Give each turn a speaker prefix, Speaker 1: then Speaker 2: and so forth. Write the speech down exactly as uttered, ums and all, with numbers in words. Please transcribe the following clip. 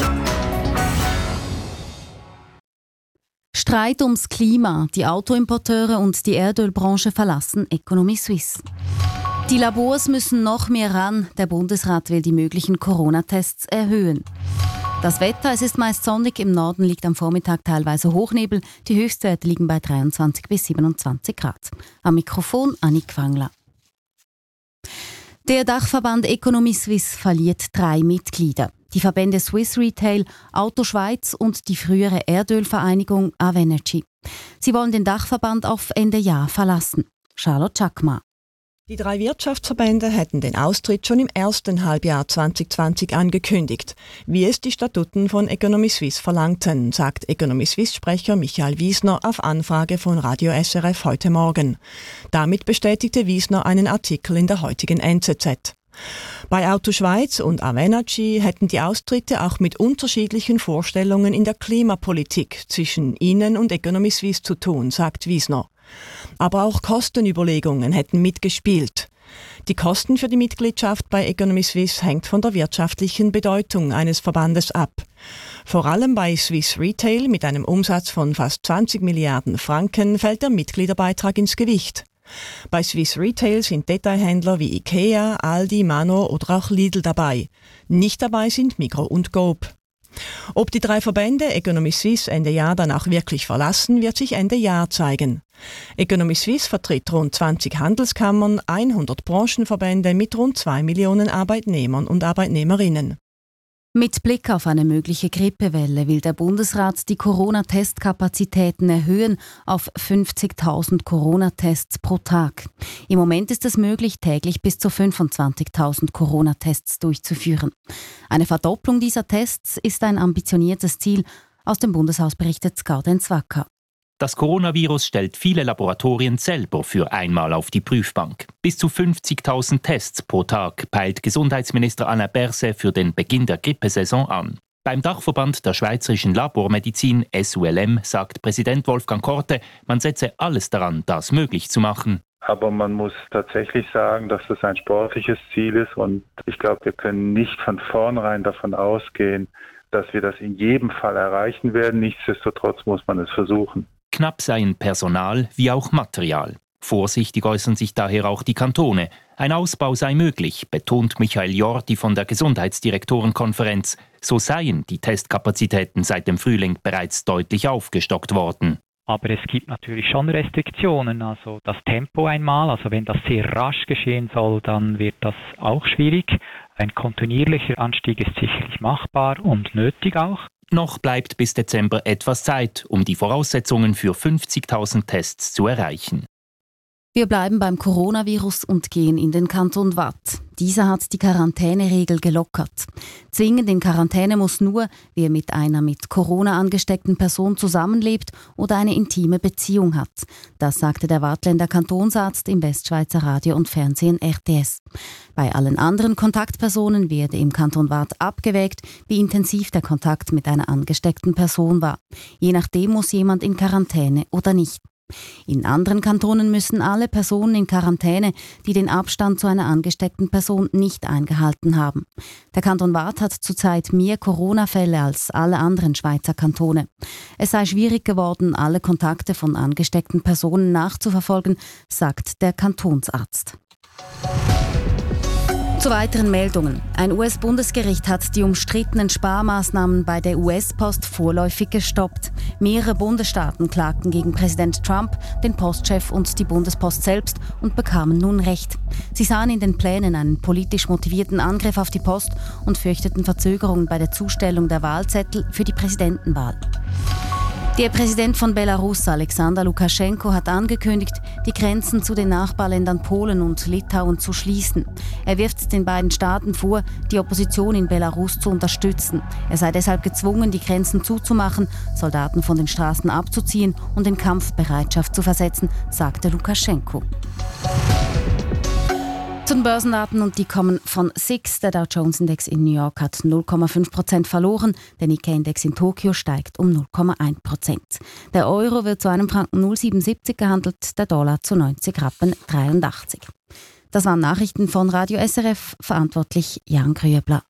Speaker 1: Streit ums Klima. Die Autoimporteure und die Erdölbranche verlassen Economy Suisse. Die Labors müssen noch mehr ran. Der Bundesrat will die möglichen Corona-Tests erhöhen. Das Wetter, es ist meist sonnig, im Norden liegt am Vormittag teilweise Hochnebel. Die Höchstwerte liegen bei dreiundzwanzig bis siebenundzwanzig Grad. Am Mikrofon Annik Wangler. Der Dachverband Economy Suisse verliert drei Mitglieder. Die Verbände Swiss Retail, Auto Schweiz und die frühere Erdölvereinigung Avenergy. Sie wollen den Dachverband auf Ende Jahr verlassen. Charlotte Chakma.
Speaker 2: Die drei Wirtschaftsverbände hätten den Austritt schon im ersten Halbjahr zwanzig zwanzig angekündigt, wie es die Statuten von Economy Suisse verlangten, sagt Economy Suisse-Sprecher Michael Wiesner auf Anfrage von Radio S R F heute Morgen. Damit bestätigte Wiesner einen Artikel in der heutigen N Z Z. Bei Auto Schweiz und Avenergy hätten die Austritte auch mit unterschiedlichen Vorstellungen in der Klimapolitik zwischen ihnen und Economy Suisse zu tun, sagt Wiesner. Aber auch Kostenüberlegungen hätten mitgespielt. Die Kosten für die Mitgliedschaft bei Economy Suisse hängt von der wirtschaftlichen Bedeutung eines Verbandes ab. Vor allem bei Swiss Retail mit einem Umsatz von fast zwanzig Milliarden Franken fällt der Mitgliederbeitrag ins Gewicht. Bei Swiss Retail sind Detailhändler wie Ikea, Aldi, Manor oder auch Lidl dabei. Nicht dabei sind Migros und Coop. Ob die drei Verbände Economy Suisse Ende Jahr dann auch wirklich verlassen, wird sich Ende Jahr zeigen. Economy Suisse vertritt rund zwanzig Handelskammern, hundert Branchenverbände mit rund zwei Millionen Arbeitnehmern und Arbeitnehmerinnen.
Speaker 1: Mit Blick auf eine mögliche Grippewelle will der Bundesrat die Corona-Testkapazitäten erhöhen auf fünfzigtausend Corona-Tests pro Tag. Im Moment ist es möglich, täglich bis zu fünfundzwanzigtausend Corona-Tests durchzuführen. Eine Verdopplung dieser Tests ist ein ambitioniertes Ziel. Aus dem Bundeshaus berichtet Gaudenz Wacker.
Speaker 3: Das Coronavirus stellt viele Laboratorien selber für einmal auf die Prüfbank. Bis zu fünfzigtausend Tests pro Tag peilt Gesundheitsminister Alain Berset für den Beginn der Grippesaison an. Beim Dachverband der Schweizerischen Labormedizin S U L M sagt Präsident Wolfgang Korte, man setze alles daran, das möglich zu machen.
Speaker 4: Aber man muss tatsächlich sagen, dass das ein sportliches Ziel ist und ich glaube, wir können nicht von vornherein davon ausgehen, dass wir das in jedem Fall erreichen werden. Nichtsdestotrotz muss man es versuchen.
Speaker 3: Knapp seien Personal wie auch Material. Vorsichtig äußern sich daher auch die Kantone. Ein Ausbau sei möglich, betont Michael Jordi von der Gesundheitsdirektorenkonferenz. So seien die Testkapazitäten seit dem Frühling bereits deutlich aufgestockt worden.
Speaker 5: Aber es gibt natürlich schon Restriktionen, also das Tempo einmal, also wenn das sehr rasch geschehen soll, dann wird das auch schwierig. Ein kontinuierlicher Anstieg ist sicherlich machbar und nötig auch.
Speaker 3: Noch bleibt bis Dezember etwas Zeit, um die Voraussetzungen für fünfzigtausend Tests zu erreichen.
Speaker 1: Wir bleiben beim Coronavirus und gehen in den Kanton Waadt. Dieser hat die Quarantäneregel gelockert. Zwingend in Quarantäne muss nur, wer mit einer mit Corona angesteckten Person zusammenlebt oder eine intime Beziehung hat. Das sagte der Waadtländer Kantonsarzt im Westschweizer Radio und Fernsehen R T S. Bei allen anderen Kontaktpersonen werde im Kanton Waadt abgewägt, wie intensiv der Kontakt mit einer angesteckten Person war. Je nachdem muss jemand in Quarantäne oder nicht. In anderen Kantonen müssen alle Personen in Quarantäne, die den Abstand zu einer angesteckten Person nicht eingehalten haben. Der Kanton Waadt hat zurzeit mehr Corona-Fälle als alle anderen Schweizer Kantone. Es sei schwierig geworden, alle Kontakte von angesteckten Personen nachzuverfolgen, sagt der Kantonsarzt. Zu weiteren Meldungen. Ein U S-Bundesgericht hat die umstrittenen Sparmaßnahmen bei der U S-Post vorläufig gestoppt. Mehrere Bundesstaaten klagten gegen Präsident Trump, den Postchef und die Bundespost selbst und bekamen nun Recht. Sie sahen in den Plänen einen politisch motivierten Angriff auf die Post und fürchteten Verzögerungen bei der Zustellung der Wahlzettel für die Präsidentenwahl. Der Präsident von Belarus, Alexander Lukaschenko, hat angekündigt, die Grenzen zu den Nachbarländern Polen und Litauen zu schließen. Er wirft den beiden Staaten vor, die Opposition in Belarus zu unterstützen. Er sei deshalb gezwungen, die Grenzen zuzumachen, Soldaten von den Straßen abzuziehen und in Kampfbereitschaft zu versetzen, sagte Lukaschenko. Zu den Börsendaten und die kommen von S I X. Der Dow Jones Index in New York hat null Komma fünf Prozent verloren, der Nikkei Index in Tokio steigt um null Komma eins Prozent. Der Euro wird zu einem Franken null Komma siebenundsiebzig gehandelt, der Dollar zu neunzig Rappen dreiundachtzig. Das waren Nachrichten von Radio S R F, verantwortlich Jan Krüebler.